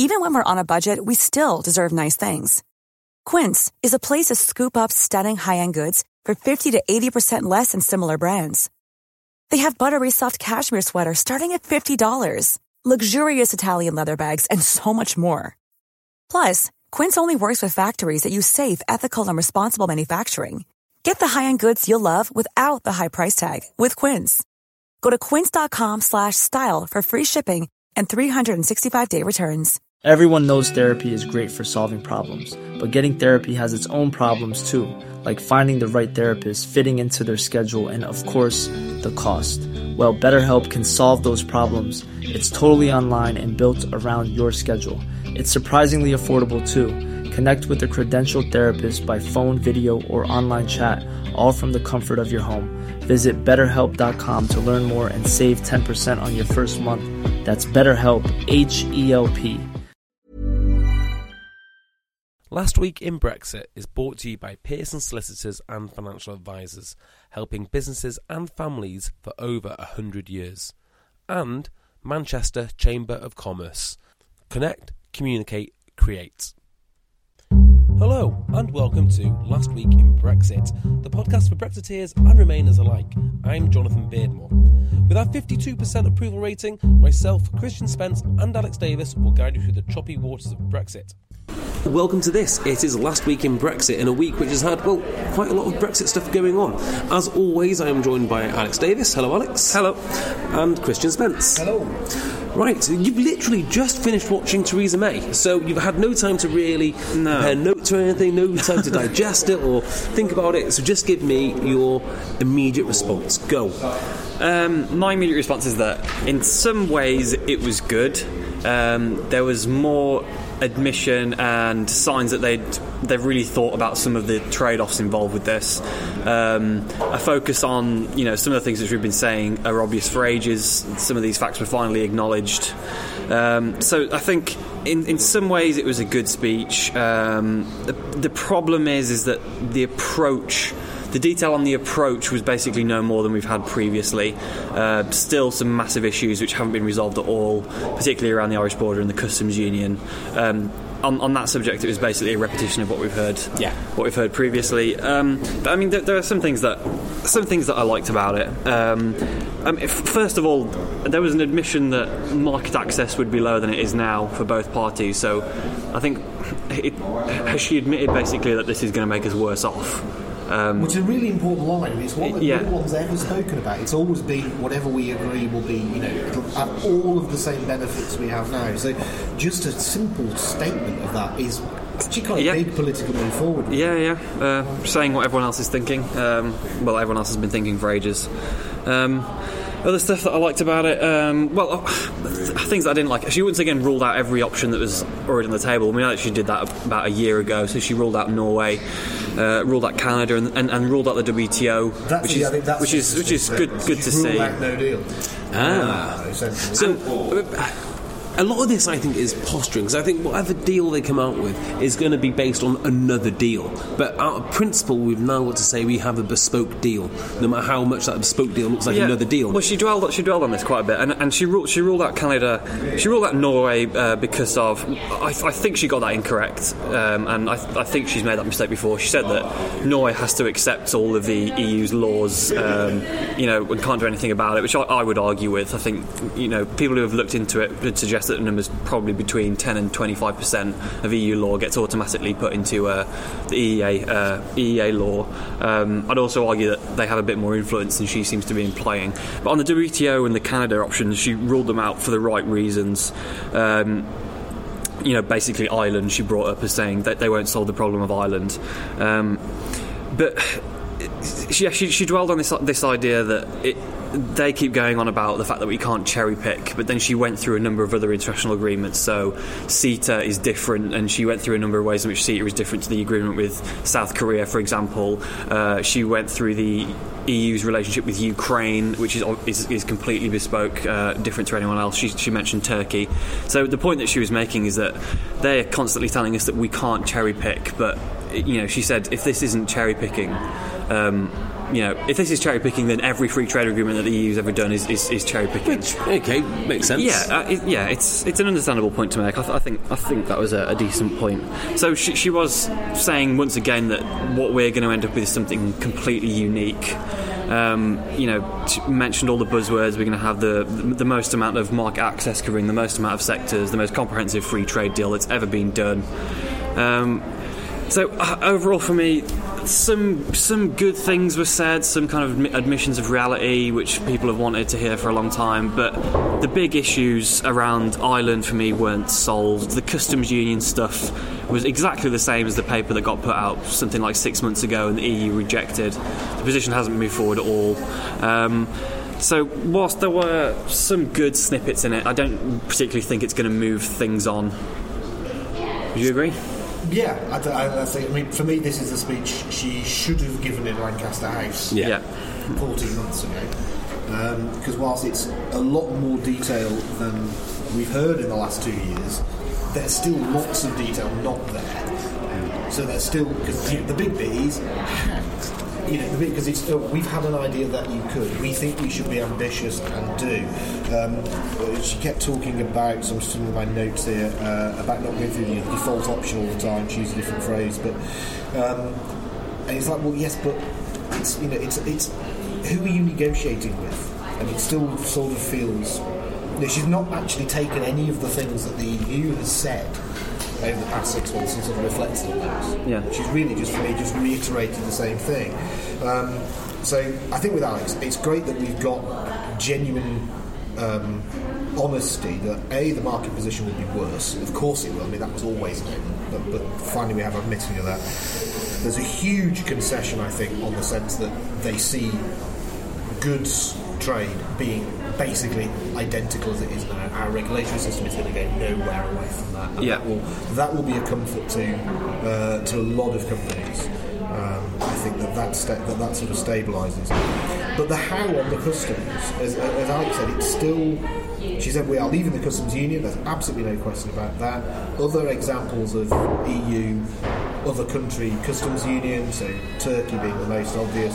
Even when we're on a budget, we still deserve nice things. Quince is a place to scoop up stunning high-end goods for 50 to 80% less than similar brands. They have buttery soft cashmere sweaters starting at $50, luxurious Italian leather bags, and so much more. Plus, Quince only works with factories that use safe, ethical, and responsible manufacturing. Get the high-end goods you'll love without the high price tag with Quince. Go to quince.com/style for free shipping and 365-day returns. Everyone knows therapy is great for solving problems, but getting therapy has its own problems too, like finding the right therapist, fitting into their schedule, and of course, the cost. Well, BetterHelp can solve those problems. It's totally online and built around your schedule. It's surprisingly affordable too. Connect with a credentialed therapist by phone, video, or online chat, all from the comfort of your home. Visit BetterHelp.com to learn more and save 10% on your first month. That's BetterHelp, H-E-L-P. Last Week in Brexit is brought to you by Pearson Solicitors and Financial Advisors, helping businesses and families for over 100 years. And Manchester Chamber of Commerce. Connect, communicate, create. Hello and welcome to Last Week in Brexit, the podcast for Brexiteers and Remainers alike. I'm Jonathan Beardmore. With our 52% approval rating, myself, Christian Spence and Alex Davis will guide you through the choppy waters of Brexit. Welcome to this. It is Last Week in Brexit, in a week which has had, well, quite a lot of Brexit stuff going on. As always, I am joined by Alex Davis. Hello, Alex. Hello. And Christian Spence. Hello. Right, so you've literally just finished watching Theresa May, so you've had no time to really compare notes or anything, no time to digest it or think about it, so just give me your immediate response. Go. My immediate response is that in some ways it was good. There was more admission and signs that they've really thought about some of the trade-offs involved with this. A focus on, some of the things that we've been saying are obvious for ages. Some of these facts were finally acknowledged. So I think in some ways it was a good speech. The problem is that the approach, the detail on the approach was basically no more than we've had previously. Still some massive issues which haven't been resolved at all, particularly around the Irish border and the customs union. On that subject, it was basically a repetition of what we've heard. Yeah. What we've heard previously. But I mean, there are some things that I liked about it. First of all, there was an admission that market access would be lower than it is now for both parties. So, I think she admitted basically that this is going to make us worse off. Which is a really important line. It's one that no one's ever spoken about. It's always been whatever we agree will be, it'll have all of the same benefits we have now. So just a simple statement of that is actually quite a big political move forward. Saying what everyone else is thinking. Everyone else has been thinking for ages. Other stuff that I liked about it, things that I didn't like. She once again ruled out every option that was already on the table. We know that she did that about a year ago. So she ruled out Norway, ruled out Canada, and ruled out the WTO, which is good to see. Ruled out no deal. A lot of this, I think, is posturing, because I think whatever deal they come out with is going to be based on another deal. But out of principle, we've now got to say we have a bespoke deal, no matter how much that bespoke deal looks like another deal. Well, she dwelled on this quite a bit, and she ruled out Canada, she ruled out Norway because of, I think she got that incorrect, and I think she's made that mistake before. She said that Norway has to accept all of the EU's laws, and can't do anything about it, which I would argue with. I think, people who have looked into it would suggest that the numbers probably between 10 and 25% of EU law gets automatically put into the EEA law. I'd also argue that they have a bit more influence than she seems to be implying. But on the WTO and the Canada options, she ruled them out for the right reasons. Basically Ireland she brought up as saying that they won't solve the problem of Ireland. But she dwelled on this idea that they keep going on about the fact that we can't cherry pick, but then she went through a number of other international agreements. So CETA is different, and she went through a number of ways in which CETA is different to the agreement with South Korea, for example. She went through the EU's relationship with Ukraine, which is completely bespoke, different to anyone else. She mentioned Turkey. So the point that she was making is that they're constantly telling us that we can't cherry pick, but she said if this isn't cherry picking, If this is cherry picking, then every free trade agreement that the EU's ever done is cherry picking. Which, okay, makes sense. It's an understandable point to make. I think that was a decent point. So she was saying once again that what we're going to end up with is something completely unique. She mentioned all the buzzwords. We're going to have the most amount of market access covering the most amount of sectors, the most comprehensive free trade deal that's ever been done. So overall, for me, some good things were said, some kind of admissions of reality, which people have wanted to hear for a long time. But the big issues around Ireland for me weren't solved. The customs union stuff was exactly the same as the paper that got put out something like 6 months ago, and the EU rejected. The position hasn't moved forward at all. So whilst there were some good snippets in it, I don't particularly think it's going to move things on. Do you agree? Yeah, I think. I mean, for me, this is the speech she should have given in Lancaster House 14 months ago. Because whilst it's a lot more detail than we've heard in the last 2 years, there's still lots of detail not there. So there's still, because the big bit is because it's we've had an idea that you could. We think we should be ambitious and do. She kept talking about some of my notes here about not going through the default option all the time. She used a different phrase, but and it's like, well, yes, but it's who are you negotiating with? And it still sort of feels. She's not actually taken any of the things that the EU has said over the past 6 months and sort of reflected on those. Yeah. She's really just reiterated the same thing. So I think with Alex, it's great that we've got genuine honesty that the market position will be worse. Of course it will. I mean, that was always known, but finally we have admitting of that. There's a huge concession, I think, on the sense that they see goods trade being basically identical as it is now. Our regulatory system is going to go nowhere away from that. And that will be a comfort to a lot of companies. I think that sort of stabilises. But the how on the customs, as Alex said, it's still. She said we are leaving the customs union. There's absolutely no question about that. Other examples of EU, other country customs union, so Turkey being the most obvious,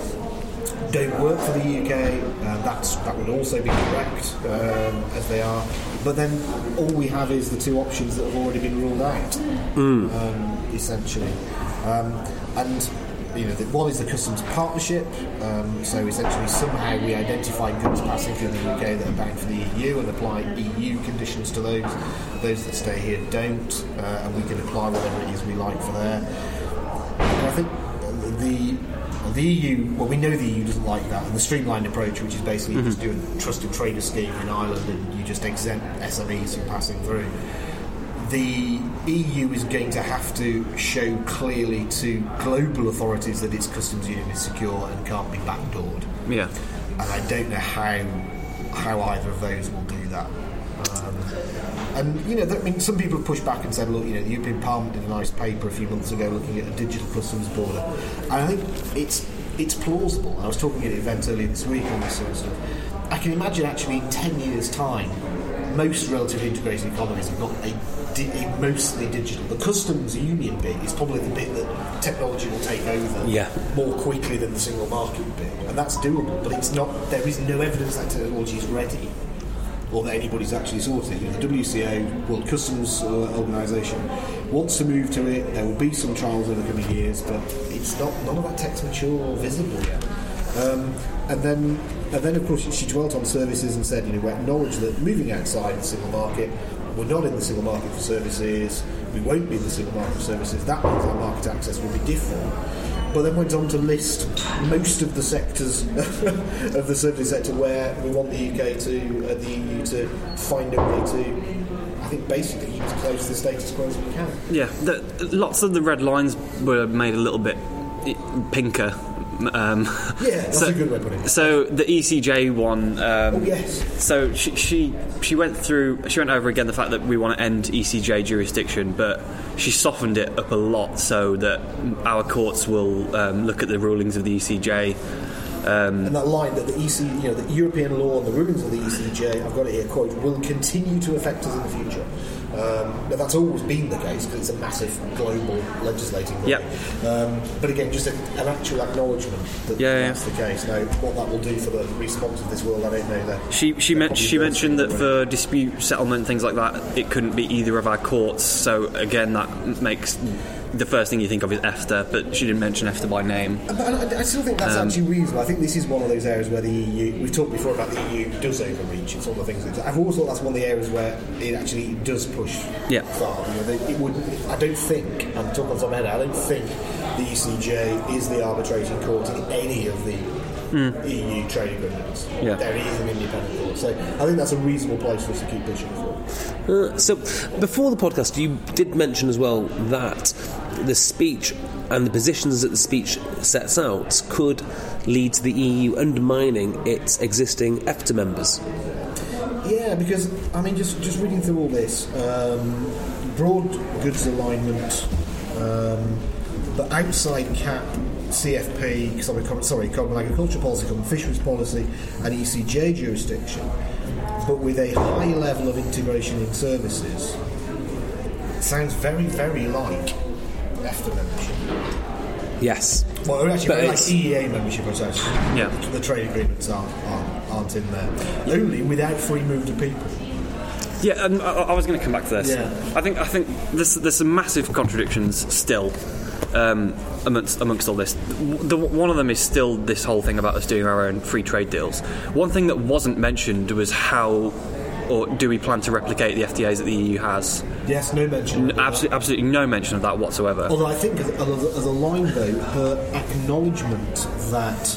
don't work for the UK. That would also be correct, as they are. But then all we have is the two options that have already been ruled out, essentially. And one is the customs partnership. So essentially, somehow we identify goods passing through the UK that are bound for the EU and apply EU conditions to those. Those that stay here don't, and we can apply whatever it is we like for there. And I think the EU, well, we know the EU doesn't like that, and the streamlined approach, which is basically just doing a trusted trader scheme in Ireland and you just exempt SMEs from passing through. The EU is going to have to show clearly to global authorities that its customs union is secure and can't be backdoored. Yeah. And I don't know how either of those will do that. And some people have pushed back and said, look, the European Parliament did a nice paper a few months ago looking at a digital customs border. And I think it's plausible. And I was talking at an event earlier this week on this sort of stuff. I can imagine actually in 10 years' time, most relatively integrated economies have got a mostly digital. The customs union bit is probably the bit that technology will take over more quickly than the single market bit, and that's doable. But it's not. There is no evidence that technology is ready, or that anybody's actually sorted it. The WCO, World Customs Organisation, wants to move to it. There will be some trials over the coming years, but it's not. None of that tech's mature or visible yet. And then, of course, she dwelt on services and said, we acknowledge that moving outside the single market, we're not in the single market for services, we won't be in the single market for services, that means our market access will be different. But then went on to list most of the sectors of the services sector where we want the UK the EU to find a way to, I think, basically keep as close to the status quo as we can. Yeah, lots of the red lines were made a little bit pinker. That's a good way of putting it. So the ECJ one. Yes. So she went over again the fact that we want to end ECJ jurisdiction, but she softened it up a lot so that our courts will look at the rulings of the ECJ. And that line that the European law and the rulings of the ECJ, I've got it here, quote, will continue to affect us in the future. But that's always been the case because it's a massive global legislating body. But again, just an actual acknowledgement that that's the case. Now, what that will do for the response of this world, I don't know. That she mentioned that for dispute settlement, things like that, it couldn't be either of our courts. So again, that makes the first thing you think of is EFTA, but she didn't mention EFTA by name. But I still think that's actually reasonable. I think this is one of those areas where the EU, we've talked before about the EU does overreach. It's all the things. I've always thought that's one of the areas where it actually does push far. It would. I don't think. I'm talking on top of my head. I don't think the ECJ is the arbitrating court in any of the EU trade agreements. There is an independent court, so I think that's a reasonable place for us to keep pushing for. So before the podcast, you did mention as well that the speech and the positions that the speech sets out could lead to the EU undermining its existing EFTA members. Yeah, because I mean, just reading through all this, broad goods alignment, but outside CAP, CFP, Common Agriculture Policy, Common Fisheries Policy, and ECJ jurisdiction, but with a high level of integration in services. It sounds very, very like EFTA membership. Yes. Well, actually, very like EEA membership, I suppose. Yeah. The trade agreements aren't in there. Only without free movement of people. Yeah, and I was going to come back to this. Yeah. I think there's some massive contradictions still amongst all this. One of them is still this whole thing about us doing our own free trade deals. One thing that wasn't mentioned was how, or do we plan to replicate the FTAs that the EU has? Yes, no mention. Absolutely no mention of that whatsoever. Although I think, as a line though, her acknowledgement that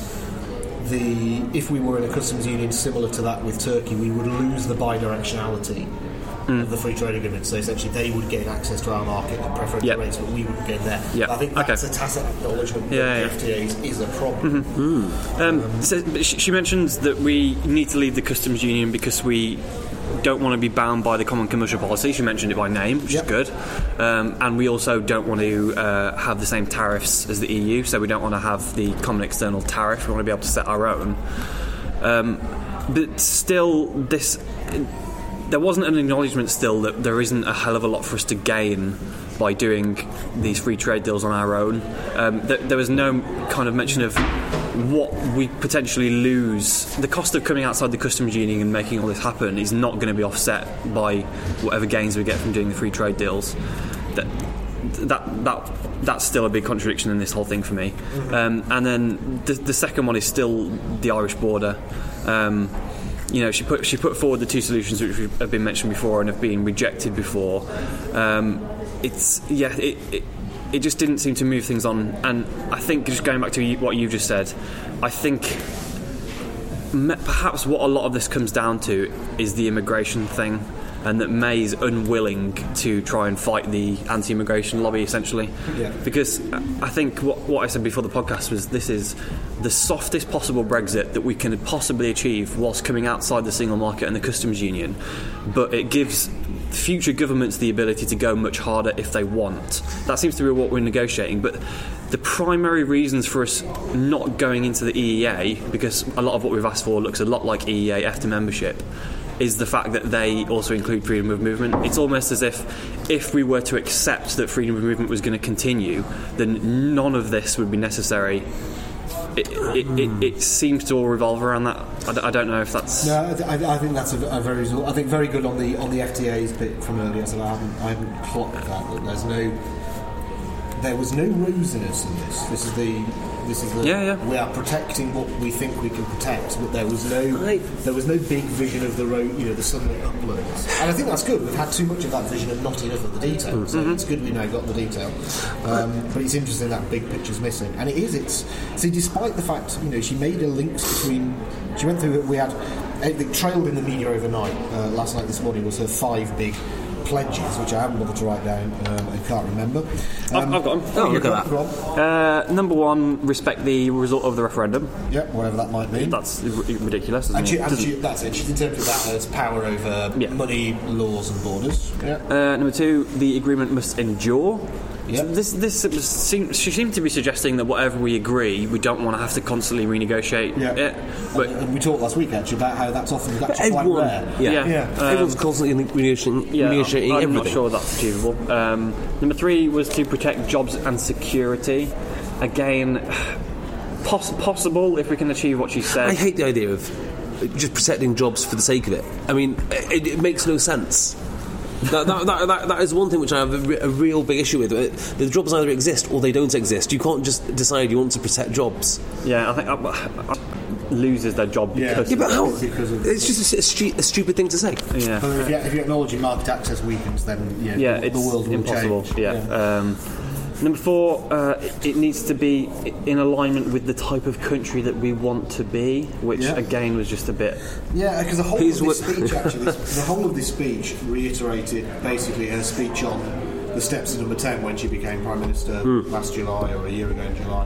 if we were in a customs union similar to that with Turkey, we would lose the bidirectionality of the free trade agreement. So essentially, they would gain access to our market at preferential rates, but we wouldn't get there. I think that's a tacit acknowledgement that the FTAs is a problem. So she mentions that we need to leave the customs union because we don't want to be bound by the common commercial policy. She mentioned it by name, which is good. And we also don't want to have the same tariffs as the EU, so we don't want to have the common external tariff. We want to be able to set our own. But still, there wasn't an acknowledgement still that there isn't a hell of a lot for us to gain by doing these free trade deals on our own. There was no kind of mention of what we potentially lose. The cost of coming outside the customs union and making all this happen is not going to be offset by whatever gains we get from doing the free trade deals. That's still a big contradiction in this whole thing for me. And then the second one is still the Irish border. She put forward the two solutions which have been mentioned before and have been rejected before. It just didn't seem to move things on. And I think, just going back to what you've just said, I think perhaps what a lot of this comes down to is the immigration thing, and that May is unwilling to try and fight the anti-immigration lobby, essentially. Because I think what I said before the podcast was this is the softest possible Brexit that we can possibly achieve whilst coming outside the single market and the customs union, but it gives future governments the ability to go much harder if they want. That seems to be what we're negotiating, but the primary reasons for us not going into the EEA, because a lot of what we've asked for looks a lot like EEA EFTA membership, is the fact that they also include freedom of movement. It's almost as if we were to accept that freedom of movement was going to continue, then none of this would be necessary. It seems to all revolve around that. I don't know if that's... No, I think that's a very reasonable... I think very good on the FTAs bit from earlier. So I haven't clocked that there was no rosiness in this. This is the we are protecting what we think we can protect, but there was no big vision of the road, the sunlit uplands. And I think that's good. We've had too much of that vision and not enough of the detail. So it's good we've now got the detail. But it's interesting that big picture's missing. And despite the fact, she made a link between... She went through... We had... It trailed in the media overnight. Last night, this morning, was her 5 big pledges, which I haven't bothered to write down and can't remember. I've got them. Oh, look at that. Number 1, respect the result of the referendum. Yeah, whatever that might mean. That's ridiculous, isn't it? That's it. She's interpreted that as power over money, laws and borders. Yeah. Number 2, the agreement must endure. She seemed to be suggesting that whatever we agree, we don't want to have to constantly renegotiate it. But we talked last week actually about how that's often quite rare. Everyone's constantly renegotiating I'm everything. not sure that's achievable. Number 3 was to protect jobs and security. Again, possible if we can achieve what she said. I hate the idea of just protecting jobs for the sake of it. I mean, it makes no sense. That is one thing which I have a real big issue with. The jobs either exist or they don't exist. You can't just decide you want to protect jobs. Yeah, I think loses their job because but how? It's just a stupid thing to say. Yeah. But if you acknowledge market access weakens, then it's the world will impossible. change. Number 4, it needs to be in alignment with the type of country that we want to be, which again was just a bit. Yeah, because the whole of this speech actually, the whole of this speech reiterated basically her speech on the steps of number 10 when she became Prime Minister last July or a year ago in July.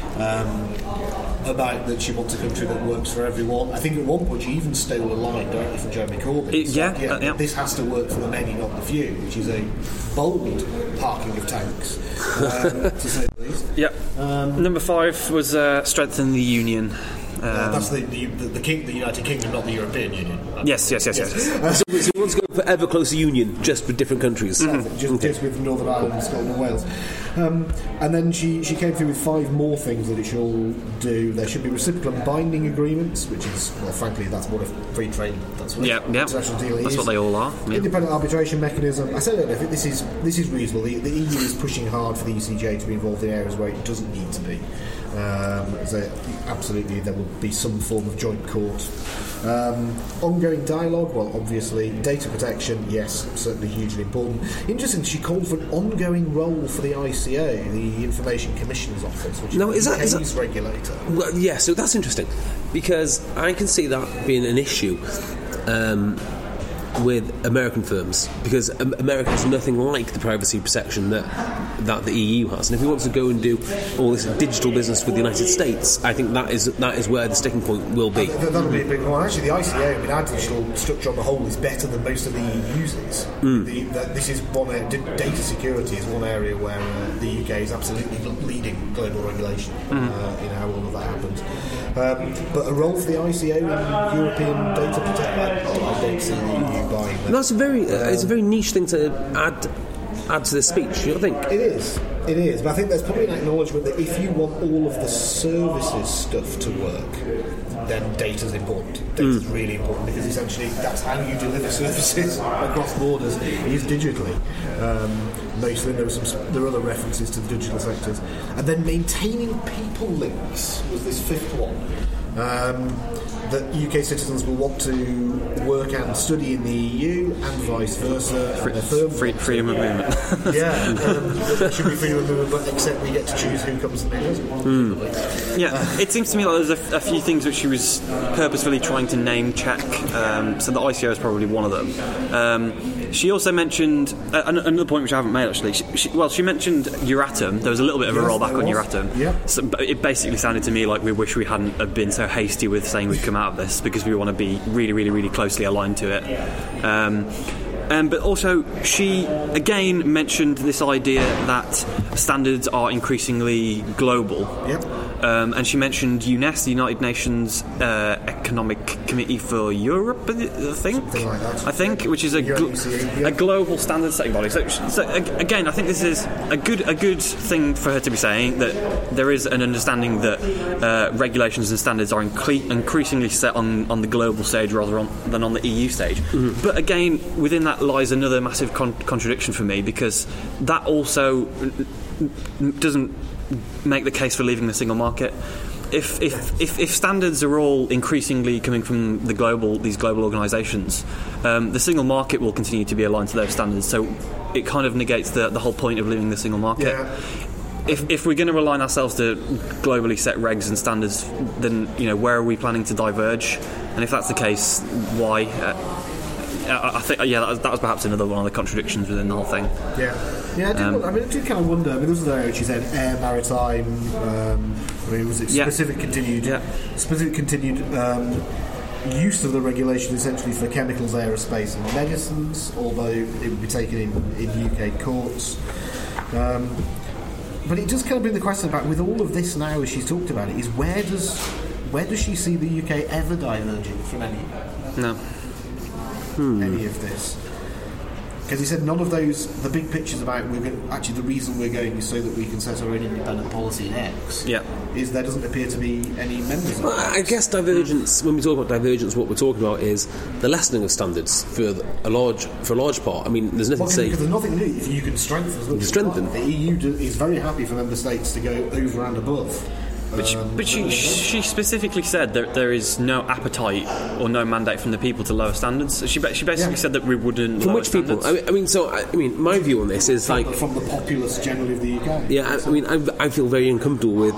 About that she wants a country that works for everyone. I think at one point she even stole a line directly from Jeremy Corbyn. This has to work for the many, not the few, which is a bold parking of tanks, to say the least. Number 5 was strengthen the union. That's the United Kingdom, not the European Union. Yes. So we want to go for ever closer union, just with different countries. Just with Northern Ireland, Scotland and Wales. And then she came through with 5 more things that it should all do. There should be reciprocal and binding agreements, which is, well, frankly, that's what a free trade, that's what international deal is. That's what they all are. Independent arbitration mechanism. I said earlier, I think this is reasonable. The EU is pushing hard for the ECJ to be involved in areas where it doesn't need to be. So absolutely there will be some form of joint court. Ongoing dialogue, well, obviously. Data protection, yes, certainly hugely important. Interesting, she called for an ongoing role for the ICO, the Information Commissioner's Office, which is the UK's regulator. Well, yeah, so that's interesting, because I can see that being an issue with American firms, because America has nothing like the privacy protection that the EU has. And if we want to go and do all this digital business with the United States, I think that is where the sticking point will be. That'll be a big one. Actually, the ICO, our digital structure on the whole is better than most of the EU uses. This is one data security is one area where the UK is absolutely leading global regulation in how all of that happens. But a role for the ICO in European data protection, I don't see the EU buying that. That's it's a very niche thing to add to this speech, you don't think? It is, but I think there's probably an acknowledgement that if you want all of the services stuff to work, then data's important. Data's really important, because essentially that's how you deliver services across borders, is digitally. Mostly there are other references to the digital sectors. And then maintaining people links was this 5th one. That UK citizens will want to work and study in the EU and vice versa. Freedom of movement. There should be freedom of movement, but except we get to choose who comes and who doesn't. It seems to me like there's a few things which she was purposefully trying to name check. So the ICO is probably one of them. She also mentioned another point which I haven't made actually. She mentioned Euratom. There was a little bit of a rollback on Euratom. So, but it basically sounded to me like we wish we hadn't have been so hasty with saying we'd come out of this, because we want to be really, really, really closely aligned to it. But also, she again mentioned this idea that standards are increasingly global. And she mentioned UNES, the United Nations Economic Committee for Europe, I think, which is a global standard setting body. So again, I think this is a good thing for her to be saying, that there is an understanding that regulations and standards are increasingly set on the global stage rather than on the EU stage. But again, within that lies another massive contradiction for me, because that also doesn't make the case for leaving the single market. If standards are all increasingly coming from these global organisations, the single market will continue to be aligned to those standards. So it kind of negates the whole point of leaving the single market. If we're going to align ourselves to globally set regs and standards, then where are we planning to diverge? And if that's the case, why? I think that was perhaps another one of the contradictions within the whole thing. I did kind of wonder. This was there. She said air, maritime. Was it specific continued use of the regulation essentially for chemicals, aerospace, and medicines? Although it would be taken in UK courts. But it does kind of bring the question about, with all of this now, as she's talked about it, is where does she see the UK ever diverging from any of this? Because he said none of those, the big pictures about the reason we're going is so that we can set our own independent policy in X. Yeah. Is there doesn't appear to be any members of Well, I guess divergence, when we talk about divergence, what we're talking about is the lessening of standards for a large part. I mean, there's nothing to say. Because there's nothing new. If you can strengthen. The EU is very happy for member states to go over and above. But she specifically said that there is no appetite or no mandate from the people to lower standards. She basically said that we wouldn't. From lower which people? standards. I mean, my view on this is from the populace generally of the UK. Yeah, I mean, I feel very uncomfortable with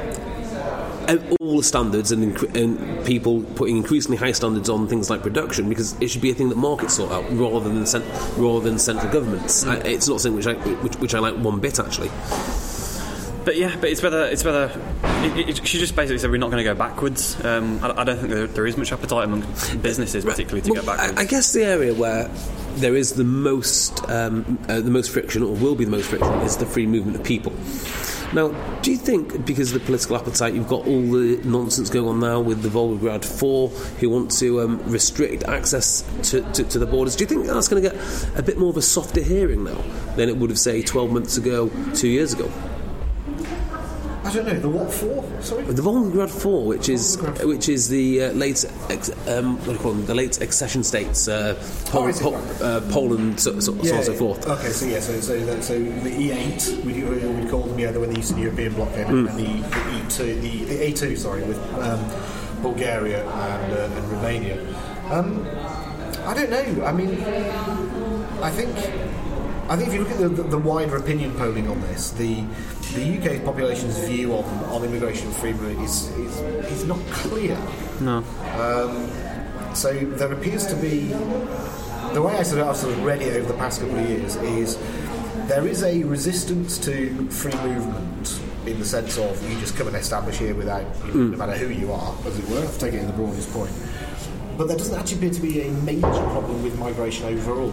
all the standards and people putting increasingly high standards on things like production, because it should be a thing that markets sort out rather than central governments. It's not something which I like one bit, actually. But it's whether she just basically said we're not going to go backwards. I don't think there is much appetite among businesses, particularly, to go backwards. I guess the area where there is the most friction, or will be the most friction, is the free movement of people. Now, do you think, because of the political appetite, you've got all the nonsense going on now with the Volgograd 4 who want to restrict access to the borders, do you think that's going to get a bit more of a softer hearing now than it would have, say, 12 months ago, 2 years ago? I don't know, the what for? Sorry? The Volgograd 4, which is the late the late accession states, Poland, so on and so forth. Okay, so the E8, we call them, the Eastern European bloc, and the A2, sorry, with Bulgaria and Romania. I don't know. I mean, I think if you look at the wider opinion polling on this, the UK population's view on immigration and free movement is not clear. No. So there appears to be, the way I've sort of read it over the past couple of years, is there is a resistance to free movement in the sense of you just come and establish here without, no matter who you are, as it were, to take it in the broadest point. But there doesn't actually appear to be a major problem with migration overall.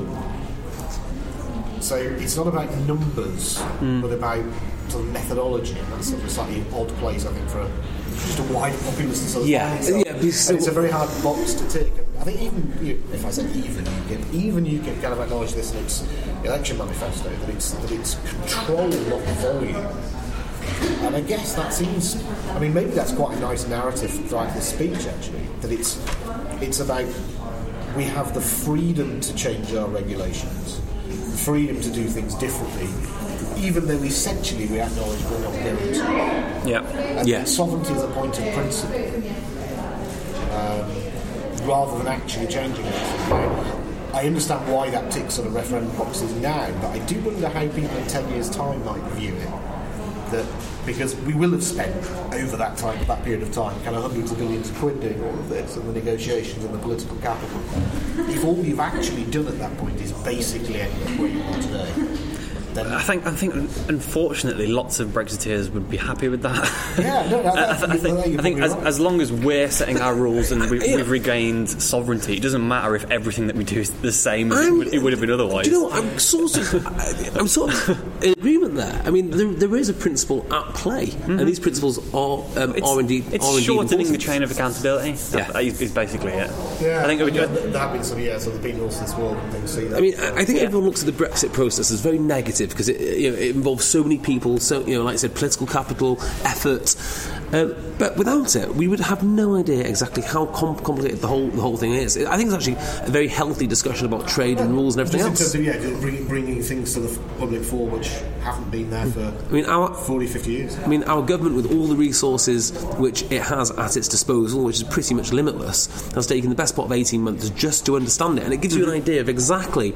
So it's not about numbers, but about sort of methodology, and that's sort of a slightly odd place, I think, for just a wide populace to sort of find itself. It's a very hard box to tick. I think if I say even UKIP kind of acknowledge this in its election manifesto, that it's control, not volume. And I guess that seems, I mean, maybe that's quite a nice narrative throughout this speech, actually, that it's about we have the freedom to change our regulations, freedom to do things differently, even though essentially we acknowledge we're not going to. Yeah. And sovereignty is a point of principle, rather than actually changing anything. Now, I understand why that ticks sort of referendum boxes now, but I do wonder how people in 10 years' time might view it. Because we will have spent over that period of time, kind of hundreds of billions of quid doing all of this, and the negotiations and the political capital. If all you've actually done at that point is basically end up where you are today, then I think unfortunately lots of Brexiteers would be happy with that. Yeah, no, I think as long as we're setting our rules and we've regained sovereignty, it doesn't matter if everything that we do is the same as it would have been otherwise. Do you know what? I'm sort of in agreement there. I mean, there is a principle at play, and these principles are indeed. It's shortening the chain of accountability. That is basically it. Yeah, I think there have been some sort of been also this world and things. See that. I mean, I think everyone looks at the Brexit process as very negative because it involves so many people, so like I said, political capital, effort. But without it, we would have no idea exactly how complicated the whole thing is. I think it's actually a very healthy discussion about trade and rules and everything else. Just in terms of bringing things to the public fore which haven't been there for 40, 50 years. I mean, our government, with all the resources which it has at its disposal, which is pretty much limitless, has taken the best part of 18 months just to understand it, and it gives you an idea of exactly,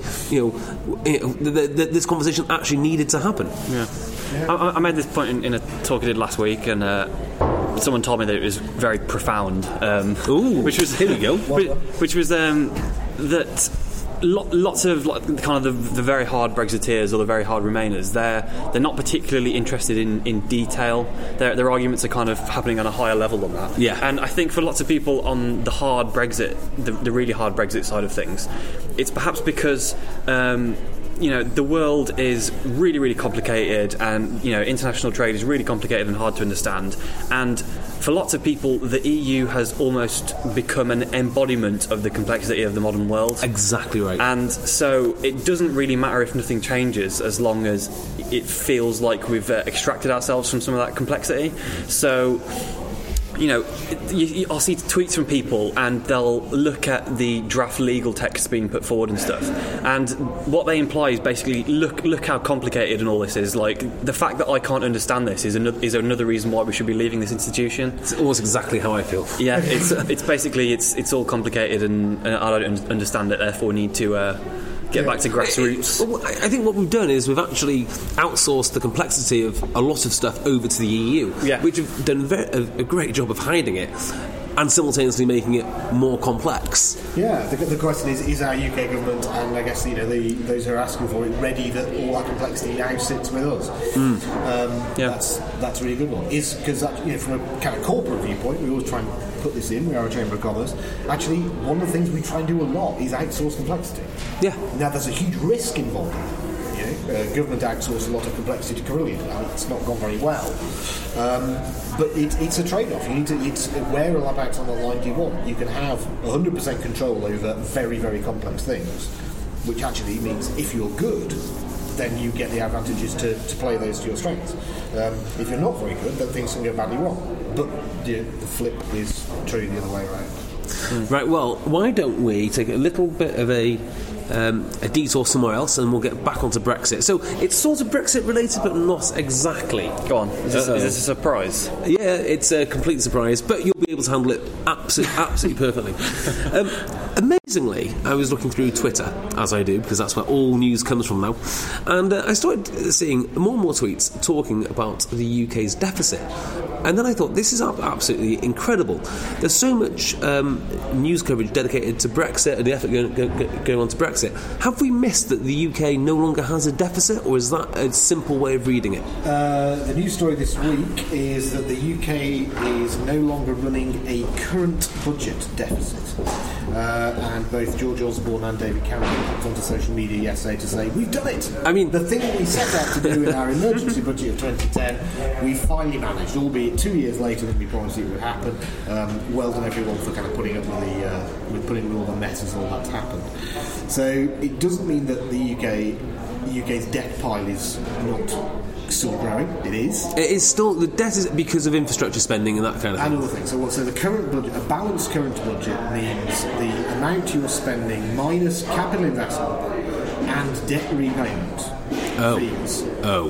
this conversation actually needed to happen. Yeah. I made this point in a talk I did last week, and someone told me that it was very profound. Which was here we go. Which was that lots of kind of the very hard Brexiteers or the very hard Remainers, they're not particularly interested in detail. Their arguments are kind of happening on a higher level than that. Yeah. And I think for lots of people on the hard Brexit, the really hard Brexit side of things, it's perhaps because the world is really, really complicated, and international trade is really complicated and hard to understand. And for lots of people, the EU has almost become an embodiment of the complexity of the modern world. Exactly right. And so it doesn't really matter if nothing changes, as long as it feels like we've extracted ourselves from some of that complexity. So, I'll see tweets from people, and they'll look at the draft legal text being put forward and stuff, and what they imply is basically, look how complicated and all this is. Like, the fact that I can't understand this is another reason why we should be leaving this institution. It's almost exactly how I feel. Yeah, it's basically it's all complicated, and I don't understand it. Therefore, need to get back to grassroots. I think what we've done is we've actually outsourced the complexity of a lot of stuff over to the EU, which have done a great job of hiding it and simultaneously making it more complex. Yeah, the question is our UK government, and I guess those who are asking for it, ready that all that complexity now sits with us? That's a really good one. Is because from a kind of corporate viewpoint, we always try and put this in. We are a Chamber of Commerce. Actually, one of the things we try and do a lot is outsource complexity. Yeah. Now, there's a huge risk involved. Government outsourced a lot of complexity to Carillion. It's not gone very well, but it's a trade-off. You need to. Where a lab acts on the line do you want? You can have 100% control over very, very complex things, which actually means if you're good, then you get the advantages to play those to your strengths. If you're not very good, then things can go badly wrong. But the flip is true the other way around. Right, well, why don't we take a little bit of a detour somewhere else, and we'll get back onto Brexit. So it's sort of Brexit related, but not exactly. Go on. Is this a surprise? Yeah, it's a complete surprise, but you'll be able to handle it absolutely perfectly. Amazingly, I was looking through Twitter, as I do, because that's where all news comes from now, and I started seeing more and more tweets talking about the UK's deficit. And then I thought, this is absolutely incredible. There's so much news coverage dedicated to Brexit and the effort going on to Brexit. Have we missed that the UK no longer has a deficit, or is that a simple way of reading it? The news story this week is that the UK is no longer running a current budget deficit. And both George Osborne and David Cameron popped onto social media yesterday to say, we've done it! I mean, the thing we set out to do in our emergency budget of 2010, we finally managed, albeit 2 years later than we promised it would happen. Well done everyone for kind of putting up with putting with all the messes and all that's happened. So it doesn't mean that the UK's debt pile is not still growing. It is. It is still, the debt is because of infrastructure spending and that kind of thing. And other things. So the current budget, a balanced current budget, means the amount you're spending minus capital investment and debt repayment fees.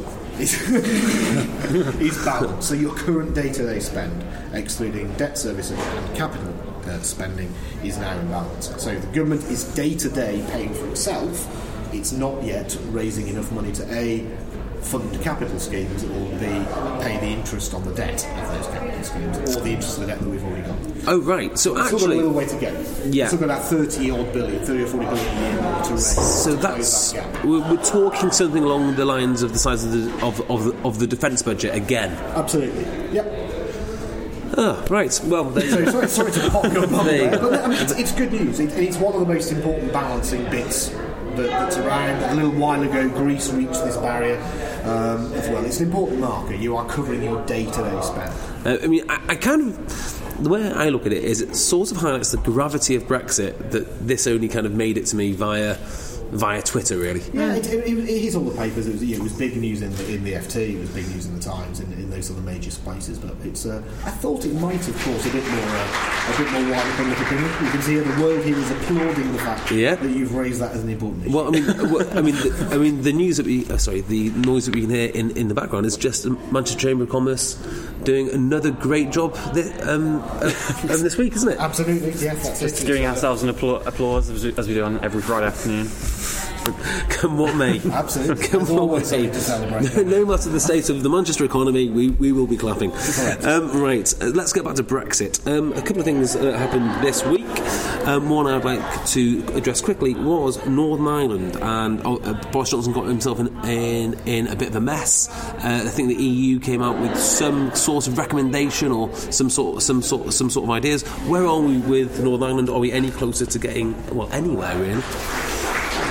Is balanced. So your current day-to-day spend, excluding debt servicing and capital spending, is now in balance. So the government is day-to-day paying for itself. It's not yet raising enough money to fund capital schemes, or B, pay the interest on the debt of those capital schemes, or the interest of the debt that we've already got. Oh, right. So it's actually, still got a little way to go. Yeah. It's still got about 30 or 40 billion a year to raise. So that's that gap. We're talking something along the lines of the size of the defence budget again. Absolutely. Yep. Oh, right. Well, sorry to pop your bum there, but I mean, it's good news. It's one of the most important balancing bits that's around. A little while ago, Greece reached this barrier as well. It's an important marker. You are covering your day-to-day spend. I mean, I kind of, the way I look at it is, it sort of highlights the gravity of Brexit that this only kind of made it to me via Twitter, really. Yeah, it hit all the papers. It was big news in the FT. It was big news in the Times, in those other major places. But it's I thought it might have caused a bit more wider public opinion. You can see the world here is applauding the fact that you've raised that as an important issue. Well, I mean, the news that the noise that we can hear in the background is just Manchester Chamber of Commerce doing another great job this week, isn't it? Absolutely, yes. That's just giving ourselves an applause as we do on every Friday afternoon. Come what may. Absolutely. Come what may. To celebrate. No matter the state of the Manchester economy, we will be clapping. Right, let's get back to Brexit. A couple of things happened this week. One I'd like to address quickly was Northern Ireland, and Boris Johnson got himself in a bit of a mess. I think the EU came out with some sort of recommendation or some sort of ideas. Where are we with Northern Ireland? Are we any closer to getting anywhere really?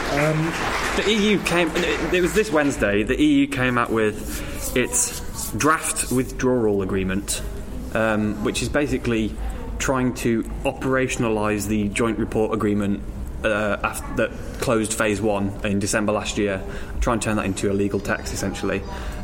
The EU came. It was this Wednesday. The EU came out with its draft withdrawal agreement, which is basically trying to operationalise the joint report agreement that closed phase 1 in December last year. Try and turn that into a legal text, essentially,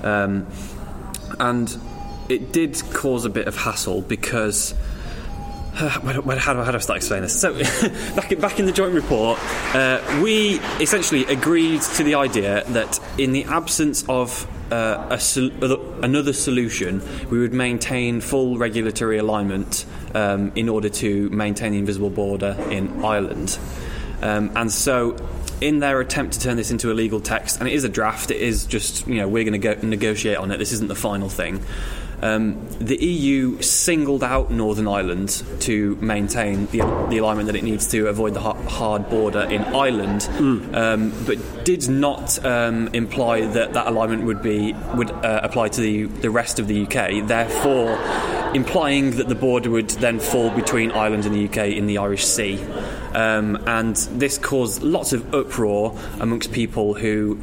and it did cause a bit of hassle because. How do I start explaining this? So, back in the joint report, we essentially agreed to the idea that in the absence of another solution, we would maintain full regulatory alignment in order to maintain the invisible border in Ireland. And so, in their attempt to turn this into a legal text, and it is a draft, it is just, we're going to go negotiate on it, this isn't the final thing. The EU singled out Northern Ireland to maintain the alignment that it needs to avoid the hard border in Ireland, but did not imply that alignment would apply to the rest of the UK, therefore implying that the border would then fall between Ireland and the UK in the Irish Sea. And this caused lots of uproar amongst people who,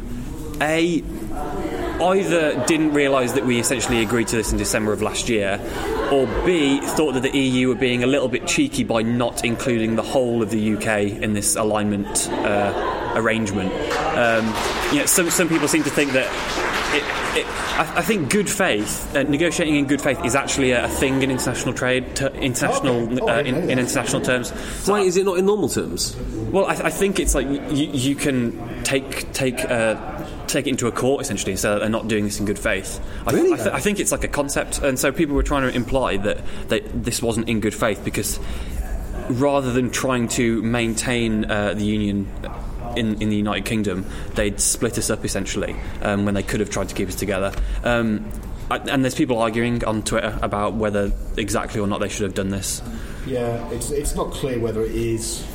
either didn't realise that we essentially agreed to this in December of last year, or B, thought that the EU were being a little bit cheeky by not including the whole of the UK in this alignment arrangement. Some people seem to think that I think good faith, negotiating in good faith, is actually a thing in international trade, in international terms. Why is it not in normal terms? Well, I think it's like you can take it into a court, essentially, so that they're not doing this in good faith. I think it's like a concept, and so people were trying to imply that this wasn't in good faith, because rather than trying to maintain the union in the United Kingdom, they'd split us up, essentially, when they could have tried to keep us together. And there's people arguing on Twitter about whether exactly or not they should have done this. Yeah, it's not clear whether it is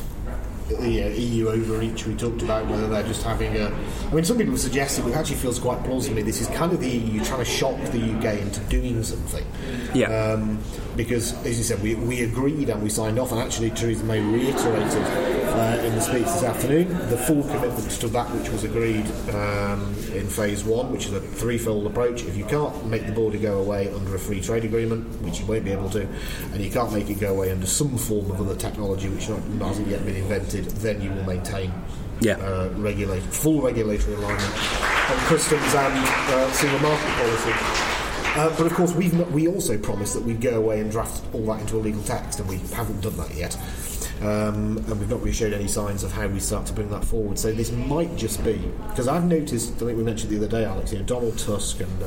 EU overreach we talked about, whether they're just having some people have suggested, but it actually feels quite plausibly this is kind of the EU trying to shock the UK into doing something. Because, as you said, we agreed and we signed off, and actually Theresa May reiterated in the speech this afternoon the full commitment to that which was agreed in phase 1, which is a threefold approach. If you can't make the border go away under a free trade agreement, which you won't be able to, and you can't make it go away under some form of other technology which hasn't yet been invented, then you will maintain full regulatory alignment on customs and single market policy. But of course, we also promised that we'd go away and draft all that into a legal text, and we haven't done that yet. And we've not really showed any signs of how we start to bring that forward. So this might just be, because I've noticed, I think we mentioned the other day, Alex, Donald Tusk and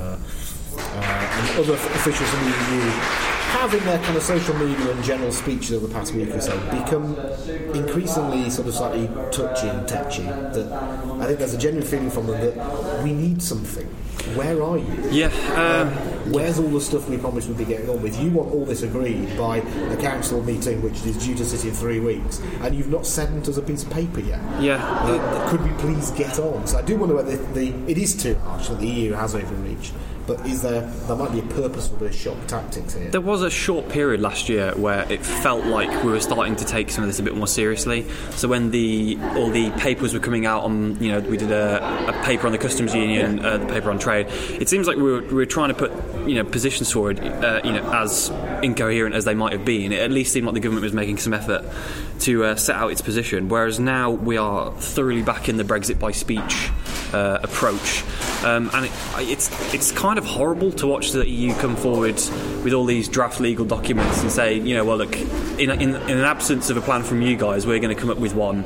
other officials in the EU have, in their kind of social media and general speeches over the past week or so, become increasingly sort of slightly touchy and tetchy. That I think there's a genuine feeling from them that we need something. Where are you? Where's all the stuff we promised we'd be getting on with? You want all this agreed by a council meeting which is due to sit in 3 weeks, and you've not sent us a piece of paper yet. Could we please get on? So I do wonder whether it is too harsh that the EU has overreached. But there might be a purposeful bit of shock tactics here. There was a short period last year where it felt like we were starting to take some of this a bit more seriously. So when all the papers were coming out on, we did a paper on the customs union, the paper on trade. It seems like we were trying to put positions forward, as incoherent as they might have been. It at least seemed like the government was making some effort to set out its position. Whereas now we are thoroughly back in the Brexit by speech approach. And it's kind of horrible to watch the EU come forward with all these draft legal documents and say, well, look, in an absence of a plan from you guys, we're going to come up with one.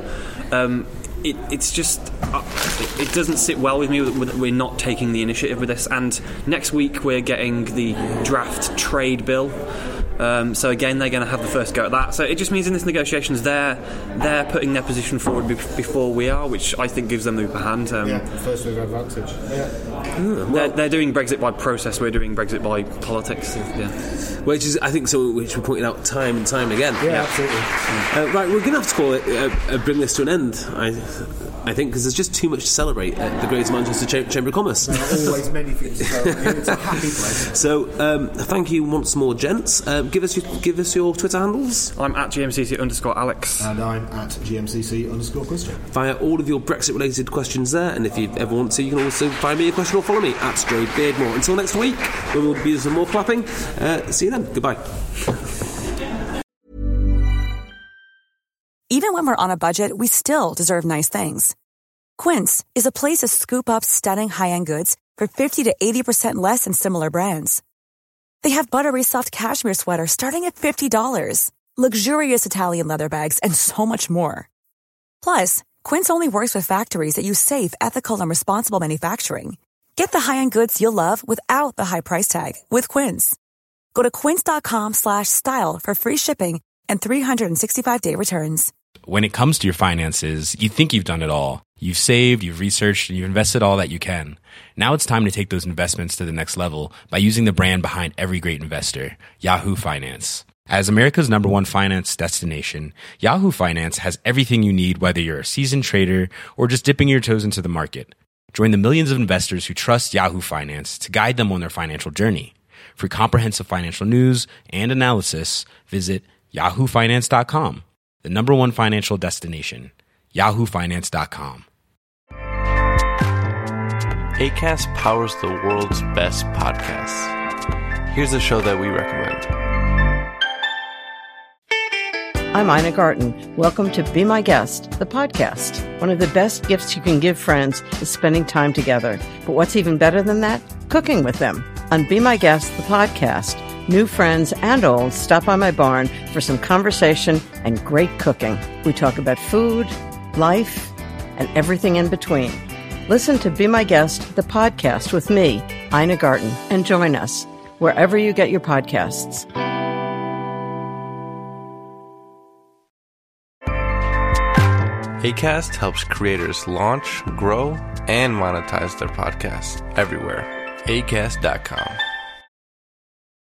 It's just it doesn't sit well with me that we're not taking the initiative with this. And next week we're getting the draft trade bill. So again, they're going to have the first go at that. So it just means in this negotiations, they're putting their position forward before we are, which I think gives them the upper hand. First move advantage. They're doing Brexit by process. We're doing Brexit by politics. Yeah. Which is, I think, something which we pointed out time and time again. Yeah, absolutely. Right, we're going to have to call it bring this to an end, I think, because there's just too much to celebrate at the Greater Manchester Chamber of Commerce. There are always many things to celebrate. It's a happy place. So, thank you once more, gents. Give us your Twitter handles. I'm at GMCC_Alex. And I'm at GMCC_Christian. Fire all of your Brexit-related questions there, and if you ever want to, you can also fire me a question or follow me at Joe Beardmore. Until next week, when we'll be doing some more clapping. See you then. Goodbye. Even when we're on a budget, we still deserve nice things. Quince is a place to scoop up stunning high-end goods for 50 to 80% less than similar brands. They have buttery soft cashmere sweaters starting at $50, luxurious Italian leather bags, and so much more. Plus, Quince only works with factories that use safe, ethical, and responsible manufacturing. Get the high-end goods you'll love without the high price tag with Quince. Go to quince.com/style for free shipping and 365-day returns. When it comes to your finances, you think you've done it all. You've saved, you've researched, and you've invested all that you can. Now it's time to take those investments to the next level by using the brand behind every great investor, Yahoo Finance. As America's #1 finance destination, Yahoo Finance has everything you need, whether you're a seasoned trader or just dipping your toes into the market. Join the millions of investors who trust Yahoo Finance to guide them on their financial journey. For comprehensive financial news and analysis, visit yahoofinance.com, the #1 financial destination, yahoofinance.com. Acast powers the world's best podcasts. Here's a show that we recommend. I'm Ina Garten. Welcome to Be My Guest, the podcast. One of the best gifts you can give friends is spending time together. But what's even better than that? Cooking with them. On Be My Guest, the podcast, new friends and old stop by my barn for some conversation and great cooking. We talk about food, life, and everything in between. Listen to Be My Guest, the podcast with me, Ina Garten, and join us wherever you get your podcasts. Acast helps creators launch, grow, and monetize their podcasts everywhere. Acast.com.